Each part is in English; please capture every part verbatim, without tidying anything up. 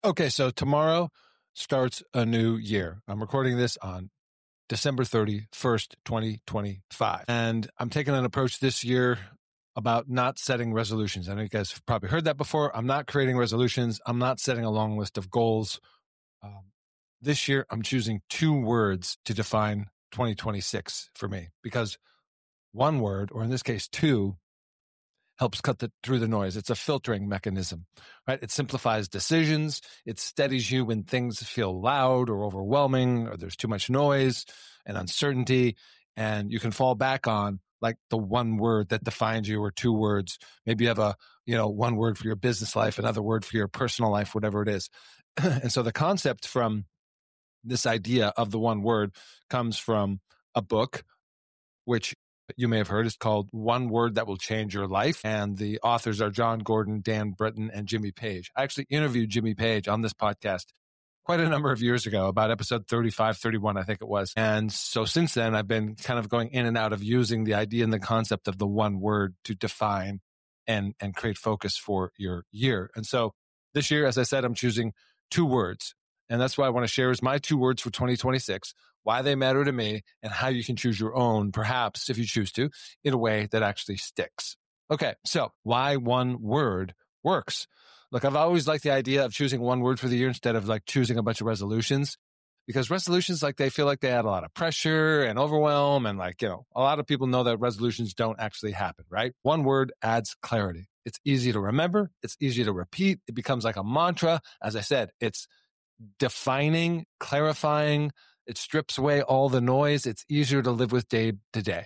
Okay, so tomorrow starts a new year. I'm recording this on December thirty-first, twenty twenty-five. And I'm taking an approach this year about not setting resolutions. I know you guys have probably heard that before. I'm not creating resolutions. I'm not setting a long list of goals. Um, this year, I'm choosing two words to define twenty twenty-six for me, because one word, or in this case, two, helps cut the, through the noise. It's a filtering mechanism, right? It simplifies decisions. It steadies you when things feel loud or overwhelming, or there's too much noise and uncertainty. And you can fall back on like the one word that defines you, or two words. Maybe you have a, you know, one word for your business life, another word for your personal life, whatever it is. And so the concept from this idea of the one word comes from a book, which you may have heard is called One Word That Will Change Your Life. And the authors are John Gordon, Dan Britton, and Jimmy Page. I actually interviewed Jimmy Page on this podcast quite a number of years ago, about episode thirty-five, thirty-one, I think it was. And so since then, I've been kind of going in and out of using the idea and the concept of the one word to define and, and create focus for your year. And so this year, as I said, I'm choosing two words. And that's what I want to share is my two words for twenty twenty-six, why they matter to me, and how you can choose your own, perhaps, if you choose to, in a way that actually sticks. Okay, so why one word works. Look, I've always liked the idea of choosing one word for the year instead of like choosing a bunch of resolutions, because resolutions, like, they feel like they add a lot of pressure and overwhelm. And like, you know, a lot of people know that resolutions don't actually happen, right? One word adds clarity. It's easy to remember. It's easy to repeat. It becomes like a mantra. As I said, it's defining, clarifying. It strips away all the noise. It's easier to live with day to day.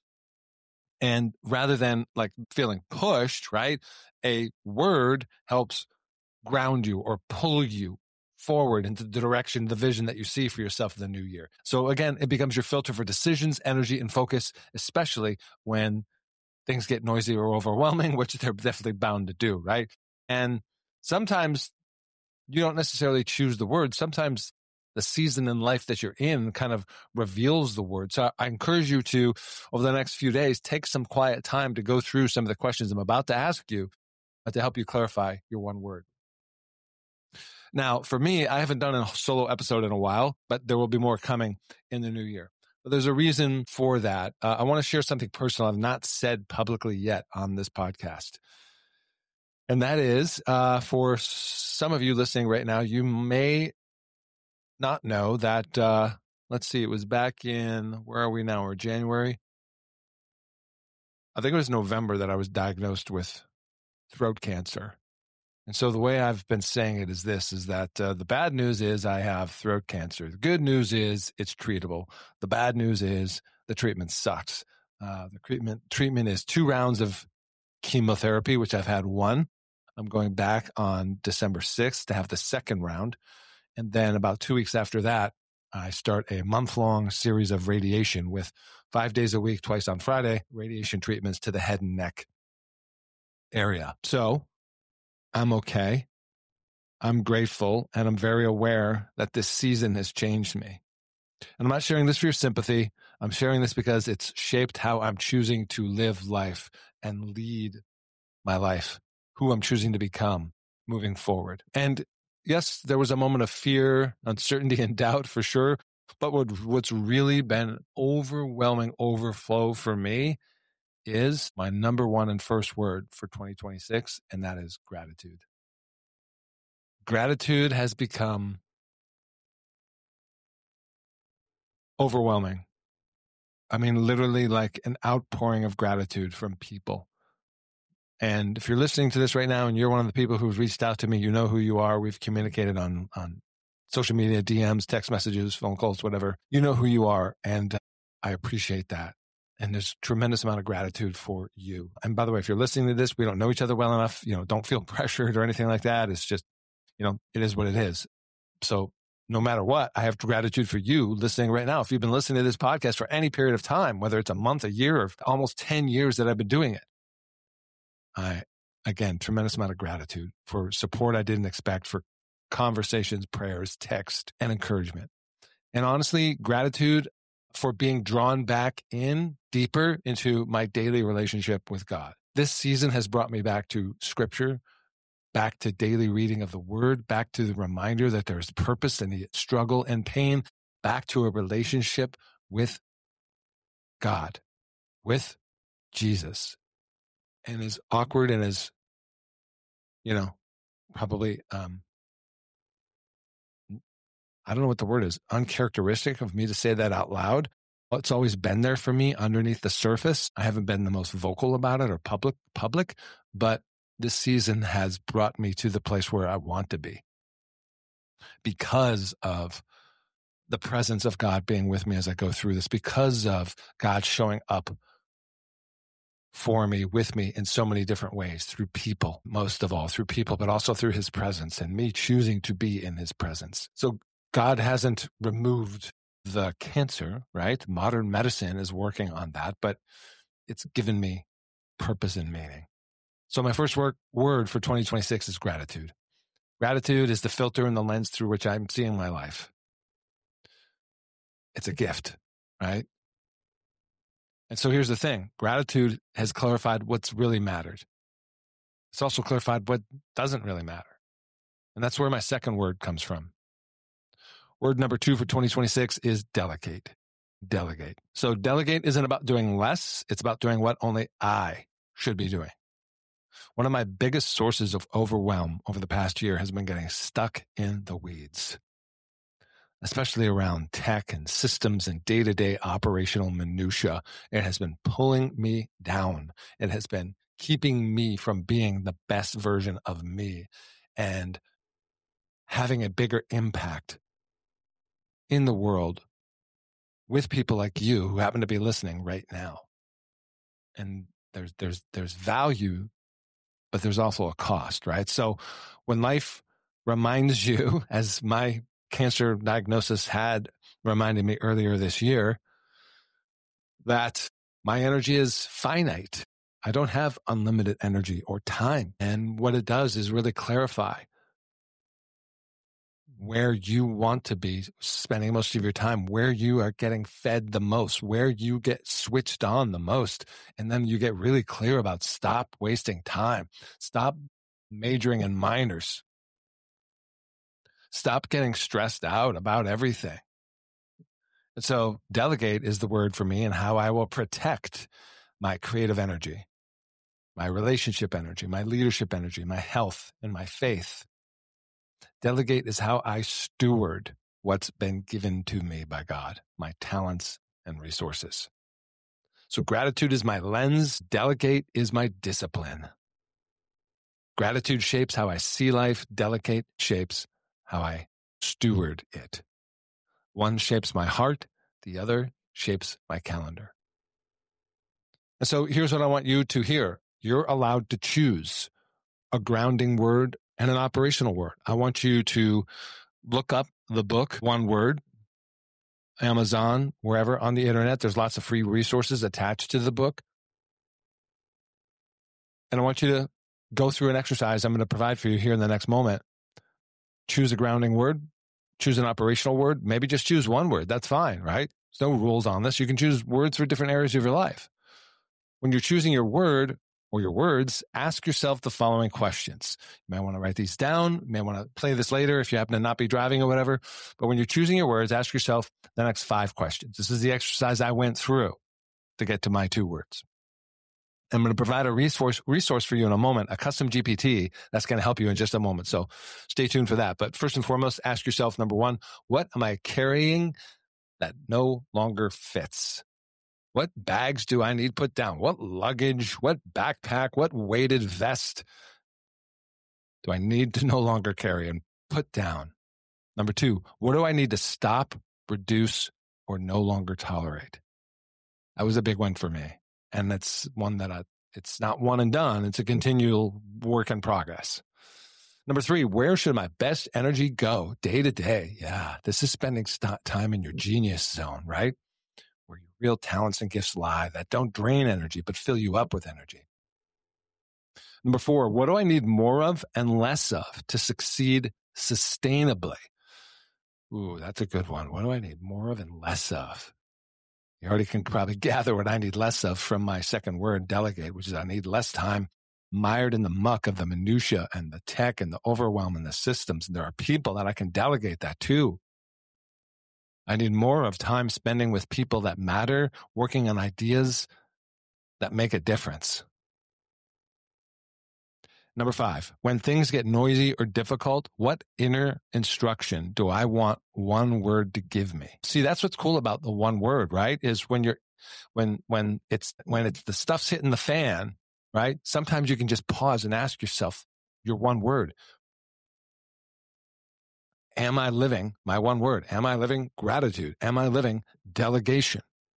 And rather than like feeling pushed, right? A word helps ground you or pull you forward into the direction, the vision that you see for yourself in the new year. So again, it becomes your filter for decisions, energy, and focus, especially when things get noisy or overwhelming, which they're definitely bound to do, right? And sometimes you don't necessarily choose the word. Sometimes the season in life that you're in kind of reveals the word. So I encourage you to, over the next few days, take some quiet time to go through some of the questions I'm about to ask you to help you clarify your one word. Now, for me, I haven't done a solo episode in a while, but there will be more coming in the new year. But there's a reason for that. Uh, I want to share something personal I've not said publicly yet on this podcast. And that is, uh, for some of you listening right now, you may not know that, uh, let's see, it was back in, where are we now? We're January. I think it was November that I was diagnosed with throat cancer. And so the way I've been saying it is this, is that uh, the bad news is I have throat cancer. The good news is it's treatable. The bad news is the treatment sucks. Uh, the treatment treatment is two rounds of chemotherapy, which I've had one. I'm going back on December sixth to have the second round. And then about two weeks after that, I start a month-long series of radiation with five days a week, twice on Friday, radiation treatments to the head and neck area. So I'm okay. I'm grateful, and I'm very aware that this season has changed me. And I'm not sharing this for your sympathy. I'm sharing this because it's shaped how I'm choosing to live life and lead my life, who I'm choosing to become moving forward. And yes, there was a moment of fear, uncertainty, and doubt for sure. But what, what's really been overwhelming overflow for me is my number one and first word for twenty twenty-six, and that is gratitude. Gratitude has become overwhelming. I mean, literally like an outpouring of gratitude from people. And if you're listening to this right now and you're one of the people who's reached out to me, you know who you are. We've communicated on, on social media, D Ms, text messages, phone calls, whatever. You know who you are. And I appreciate that. And there's a tremendous amount of gratitude for you. And by the way, if you're listening to this, we don't know each other well enough. You know, don't feel pressured or anything like that. It's just, you know, it is what it is. So no matter what, I have gratitude for you listening right now. If you've been listening to this podcast for any period of time, whether it's a month, a year, or almost ten years that I've been doing it, I, again, tremendous amount of gratitude for support I didn't expect, for conversations, prayers, text, and encouragement. And honestly, gratitude for being drawn back in deeper into my daily relationship with God. This season has brought me back to scripture, back to daily reading of the word, back to the reminder that there's purpose in the struggle and pain, back to a relationship with God, with Jesus. And as awkward and as, you know, probably, um, I don't know what the word is, uncharacteristic of me to say that out loud. It's always been there for me underneath the surface. I haven't been the most vocal about it or public, public, but this season has brought me to the place where I want to be because of the presence of God being with me as I go through this, because of God showing up for me, with me in so many different ways, through people, most of all through people, but also through his presence and me choosing to be in his presence. So God hasn't removed the cancer, right? Modern medicine is working on that, but it's given me purpose and meaning. So my first word, word for twenty twenty-six is gratitude. Gratitude is the filter and the lens through which I'm seeing my life. It's a gift, right? And so here's the thing. Gratitude has clarified what's really mattered. It's also clarified what doesn't really matter. And that's where my second word comes from. Word number two for twenty twenty-six is delegate. Delegate. So delegate isn't about doing less. It's about doing what only I should be doing. One of my biggest sources of overwhelm over the past year has been getting stuck in the weeds, especially around tech and systems and day-to-day operational minutia. It has been pulling me down. It has been keeping me from being the best version of me and having a bigger impact in the world with people like you who happen to be listening right now. And there's there's there's value, but there's also a cost, right? So when life reminds you, as my cancer diagnosis had reminded me earlier this year, that my energy is finite. I don't have unlimited energy or time. And what it does is really clarify where you want to be spending most of your time, where you are getting fed the most, where you get switched on the most. And then you get really clear about stop wasting time. Stop majoring in minors. Stop getting stressed out about everything. And so delegate is the word for me and how I will protect my creative energy, my relationship energy, my leadership energy, my health, and my faith. Delegate is how I steward what's been given to me by God, my talents and resources. So gratitude is my lens. Delegate is my discipline. Gratitude shapes how I see life. Delegate shapes how I steward it. One shapes my heart. The other shapes my calendar. And so here's what I want you to hear. You're allowed to choose a grounding word and an operational word. I want you to look up the book, One Word, Amazon, wherever on the internet. There's lots of free resources attached to the book. And I want you to go through an exercise I'm going to provide for you here in the next moment. Choose a grounding word, choose an operational word, maybe just choose one word. That's fine, right? There's no rules on this. You can choose words for different areas of your life. When you're choosing your word, or your words, ask yourself the following questions. You might want to write these down. You may want to play this later if you happen to not be driving or whatever. But when you're choosing your words, ask yourself the next five questions. This is the exercise I went through to get to my two words. I'm going to provide a resource resource for you in a moment, a custom G P T that's going to help you in just a moment. So stay tuned for that. But first and foremost, ask yourself, number one, what am I carrying that no longer fits? What bags do I need put down? What luggage, what backpack, what weighted vest do I need to no longer carry and put down? Number two, what do I need to stop, reduce, or no longer tolerate? That was a big one for me. And it's one that I, it's not one and done. It's a continual work in progress. Number three, where should my best energy go day to day? Yeah, this is spending st- time in your genius zone, right? Where your real talents and gifts lie that don't drain energy, but fill you up with energy. Number four, what do I need more of and less of to succeed sustainably? Ooh, that's a good one. What do I need more of and less of? You already can probably gather what I need less of from my second word, delegate, which is I need less time mired in the muck of the minutia and the tech and the overwhelm and the systems. And there are people that I can delegate that to. I need more of time spending with people that matter, working on ideas that make a difference. Number five, when things get noisy or difficult, what inner instruction do I want one word to give me? See, that's what's cool about the one word, right? Is when you're, when, when it's, when it's the stuff's hitting the fan, right? Sometimes you can just pause and ask yourself your one word. Am I living my one word? Am I living gratitude? Am I living delegation?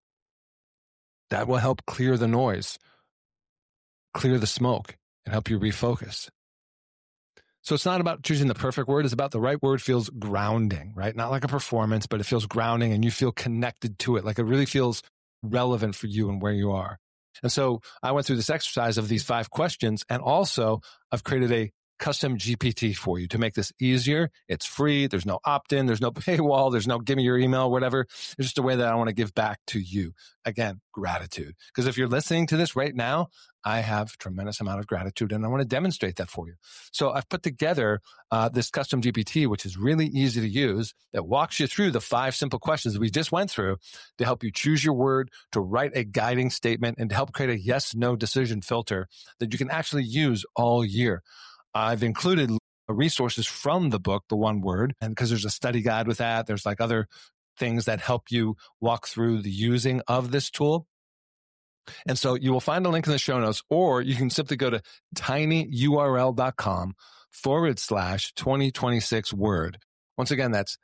That will help clear the noise, clear the smoke, and help you refocus. So it's not about choosing the perfect word. It's about the right word feels grounding, right? Not like a performance, but it feels grounding and you feel connected to it. Like it really feels relevant for you and where you are. And so I went through this exercise of these five questions, and also I've created a custom G P T for you to make this easier. It's free. There's no opt-in. There's no paywall. There's no give me your email, whatever. It's just a way that I want to give back to you. Again, gratitude. Because if you're listening to this right now, I have a tremendous amount of gratitude, and I want to demonstrate that for you. So I've put together uh, this custom G P T, which is really easy to use, that walks you through the five simple questions that we just went through to help you choose your word, to write a guiding statement, and to help create a yes-no decision filter that you can actually use all year. I've included resources from the book, The One Word, and because there's a study guide with that, there's like other things that help you walk through the using of this tool. And so you will find a link in the show notes, or you can simply go to tinyurl.com forward slash 2026 word. Once again, that's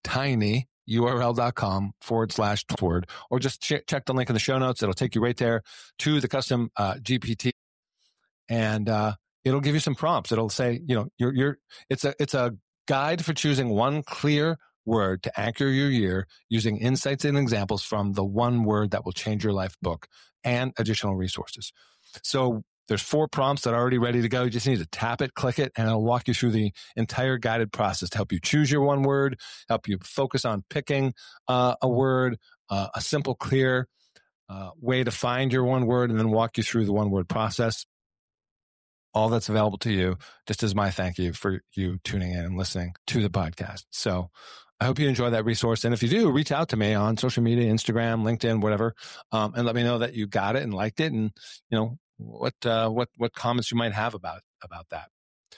tinyurl.com forward slash word, or just ch- check the link in the show notes. It'll take you right there to the custom uh, G P T. And, uh, it'll give you some prompts. It'll say, you know, you're, you're, it's a, it's a guide for choosing one clear word to anchor your year using insights and examples from the One Word That Will Change Your Life book and additional resources. So there's four prompts that are already ready to go. You just need to tap it, click it, and it'll walk you through the entire guided process to help you choose your one word, help you focus on picking uh, a word, uh, a simple, clear uh, way to find your one word, and then walk you through the one word process. All that's available to you, just as my thank you for you tuning in and listening to the podcast. So I hope you enjoy that resource. And if you do, reach out to me on social media, Instagram, LinkedIn, whatever, um, and let me know that you got it and liked it, and you know what uh, what what comments you might have about about that.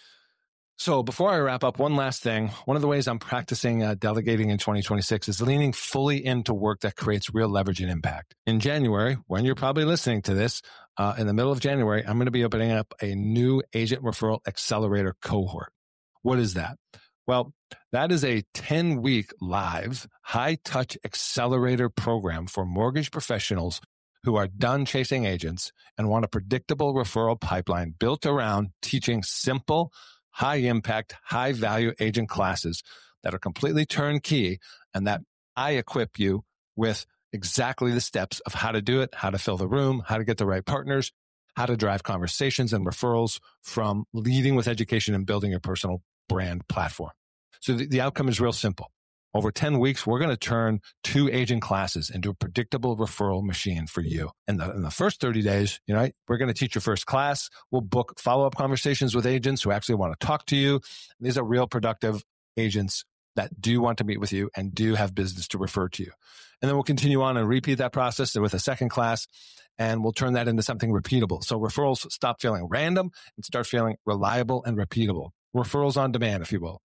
So before I wrap up, one last thing. One of the ways I'm practicing uh, delegating in twenty twenty-six is leaning fully into work that creates real leverage and impact. In January, when you're probably listening to this, uh, in the middle of January, I'm going to be opening up a new Agent Referral Accelerator cohort. What is that? Well, that is a ten-week live, high-touch accelerator program for mortgage professionals who are done chasing agents and want a predictable referral pipeline built around teaching simple, high-impact, high-value agent classes that are completely turnkey, and that I equip you with exactly the steps of how to do it, how to fill the room, how to get the right partners, how to drive conversations and referrals from leading with education and building your personal brand platform. So the, the outcome is real simple. Over ten weeks, we're going to turn two agent classes into a predictable referral machine for you. In the, in the first thirty days, you know, we're going to teach your first class. We'll book follow-up conversations with agents who actually want to talk to you. These are real productive agents that do want to meet with you and do have business to refer to you. And then we'll continue on and repeat that process with a second class, and we'll turn that into something repeatable. So referrals stop feeling random and start feeling reliable and repeatable. Referrals on demand, if you will.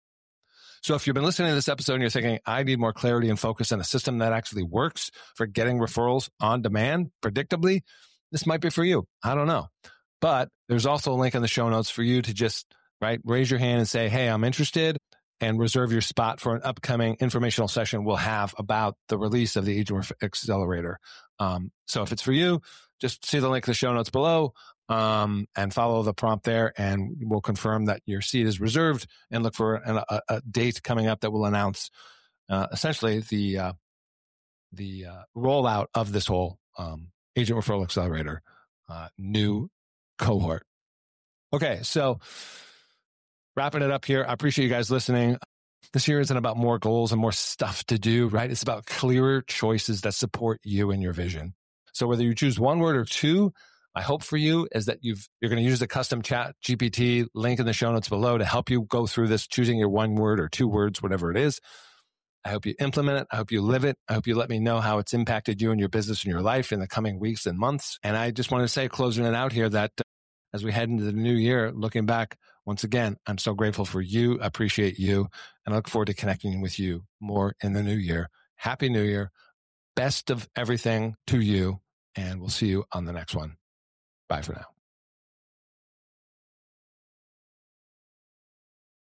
So if you've been listening to this episode and you're thinking, I need more clarity and focus on a system that actually works for getting referrals on demand predictably, this might be for you. I don't know. But there's also a link in the show notes for you to just, right, raise your hand and say, hey, I'm interested, and reserve your spot for an upcoming informational session we'll have about the release of the Agent Accelerator. Um, so if it's for you, just see the link in the show notes below. Um, and follow the prompt there, and we'll confirm that your seat is reserved, and look for an, a, a date coming up that will announce uh, essentially the uh, the uh, rollout of this whole um, Agent Referral Accelerator uh, new cohort. Okay, so wrapping it up here. I appreciate you guys listening. This year isn't about more goals and more stuff to do, right? It's about clearer choices that support you and your vision. So whether you choose one word or two, My hope for you is that you've, you're going to use the custom chat G P T link in the show notes below to help you go through this, choosing your one word or two words, whatever it is. I hope you implement it. I hope you live it. I hope you let me know how it's impacted you and your business and your life in the coming weeks and months. And I just want to say, closing it out here, that uh, as we head into the new year, looking back, once again, I'm so grateful for you. I appreciate you. And I look forward to connecting with you more in the new year. Happy New Year. Best of everything to you. And we'll see you on the next one. Bye for now.